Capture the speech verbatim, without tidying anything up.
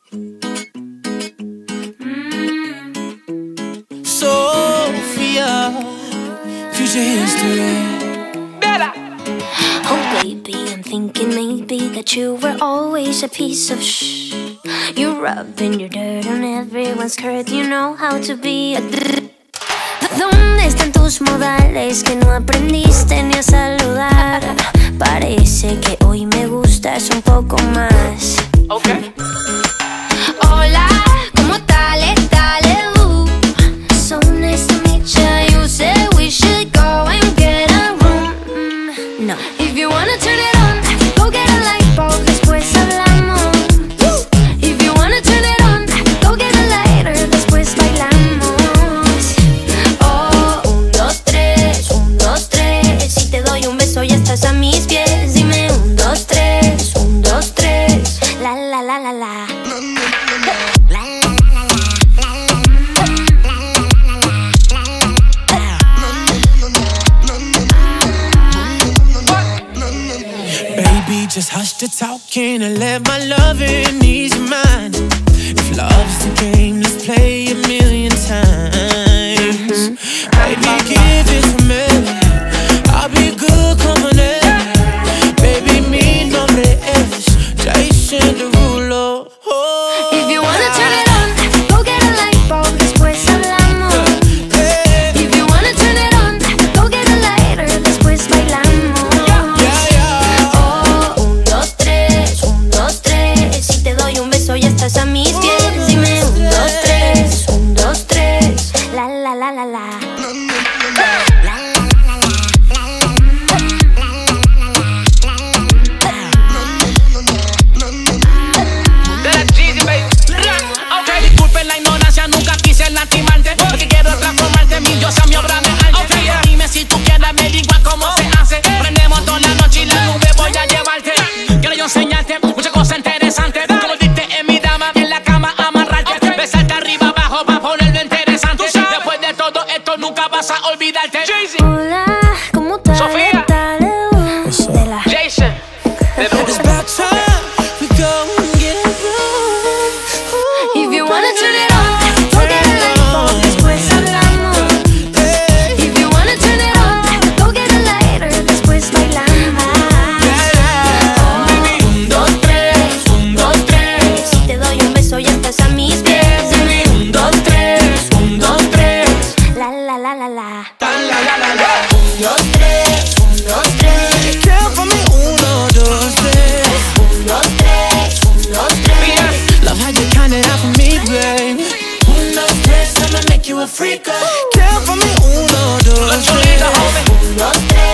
Sophia, future history. Bella. Oh baby, I'm thinking maybe that you were always a piece of shh. You're rubbing your dirt on everyone's skirt. You know how to be a d- ¿Dónde están tus modales que no aprendiste ni a saludar? Parece que hoy me gustas un poco más. Okay. Hola, ¿cómo tal? Dale, uh. So nice to meet you. You said we should go and get a room. Mm, no. If you wanna turn it on, go get a light bulb, después hablamos. If you wanna turn it on, go get a lighter, después bailamos. Oh, un, dos, tres, un, dos, tres. Si te doy un beso ya estás a mis pies. Dime un, dos, tres, un, dos, tres. La, la, la, la, la. Baby, just hush the talking and let my loving ease your mind. If love's the game, let's play a million times. Baby, give it to me. I'll be good, come on in. Baby, mi nombre es Jason Derulo. Oh, if you wanna turn it on, go get a light bulb, después hablamos. yeah. If you wanna turn it on, go get a lighter, después bailamos. Yeah, yeah. Oh, un, dos, tres, un, dos, tres. Si te doy un beso ya estás a mis pies. Dime un, dos, tres, un, dos, tres. La, la, la, la, la. Disculpen la ignorancia, nunca quise lastimarte. Porque quiero transformarte, mi diosa, mi obra de arte. Okay. Dime si tú quieres averiguar cómo se hace. Prendemos toda la noche y la nube voy a llevarte. Quiero yo enseñarte muchas cosas interesantes. Como diste en mi dama, en la cama amarrarte. Okay. Besarte arriba, abajo, pa' ponerlo interesante. Después de todo esto nunca vas a olvidarte. Hola, ¿cómo tal? Sofía. Dale, uh, de la. Jason. It's about time we go and get a room. If you wanna turn it on, go get a light bulb, después hablamos. If you wanna turn it on, go get a lighter, después bailamos. Oh, un, dos, tres, un, dos, tres. Si te doy un beso ya estás a mis pies. Dime un, dos, tres, un, dos, tres. La, la, la, la, la. Un, dos, tres, un, dos, tres. Count for me, uno, dos, tres. Un, dos, tres, un, dos, tres. Love how you count it out for me, babe. Uno, tres, I'ma make you a freak. Count for me, uno, dos, tres. Un, dos, tres.